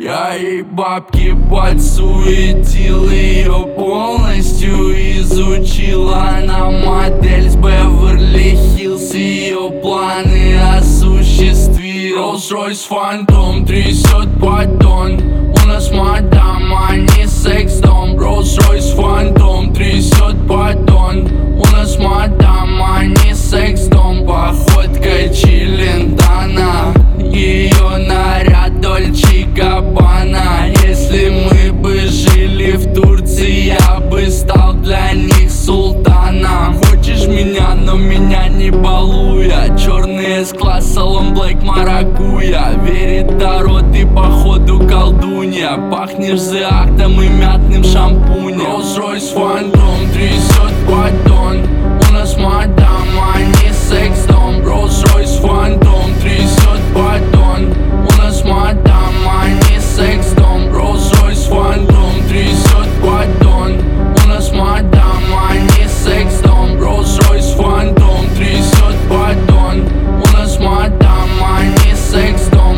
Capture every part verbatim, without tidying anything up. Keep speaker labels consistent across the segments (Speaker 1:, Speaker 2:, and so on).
Speaker 1: Я ей бабки подсуетил, ее полностью изучил. Она модель с Беверли-Хиллз, ее планы осуществил. Rolls-Royce Phantom трясет поддон, у нас мадам, а не секс-дом. Rolls-Royce Phantom трясет поддон, у нас мадам, а не секс-дом. Походка Челентана, ее наряд Дольче Габбана. Если мы бы жили в Турции, я бы стал для них султаном. Хочешь меня, но меня не балуя. Черный С-класс, салон Блэк Маракуя. Верит Таро, ты походу колдунья. Пахнешь зеактом и мятным шампунем. Rolls-Royce Phantom трясет поддон, у нас мадам, а не секс-дом. Rolls-Royce Phantom трясет поддон, у нас мадам, а не секс-дом. Rolls-Royce Phantom трясет поддон, у нас мадам, а не секс-дом. Rolls-Royce Phantom трясет поддон, у нас мадам, а не секс-дом.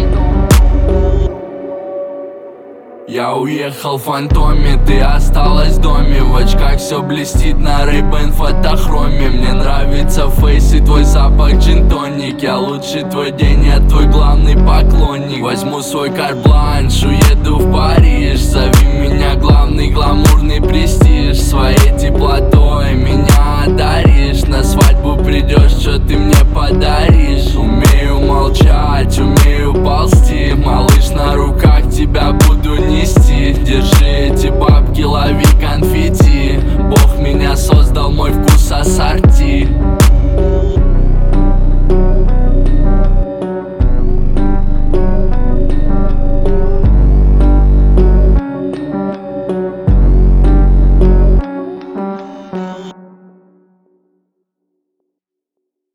Speaker 1: Я уехал в фантоме, ты осталась в доме. В очках все блестит на Ray-Ban фотохроме. Мне нравится фейс и твой запах джин-тоник. Я лучший твой день, я твой главный поклонник. Возьму свой карт-бланш, уеду в Париж. Зови меня главный гламурный престиж. Своей теплотой меня одаришь. На свадьбу придешь, что ты мне подаришь. Умею молчать, умею ползти, малыш на руках.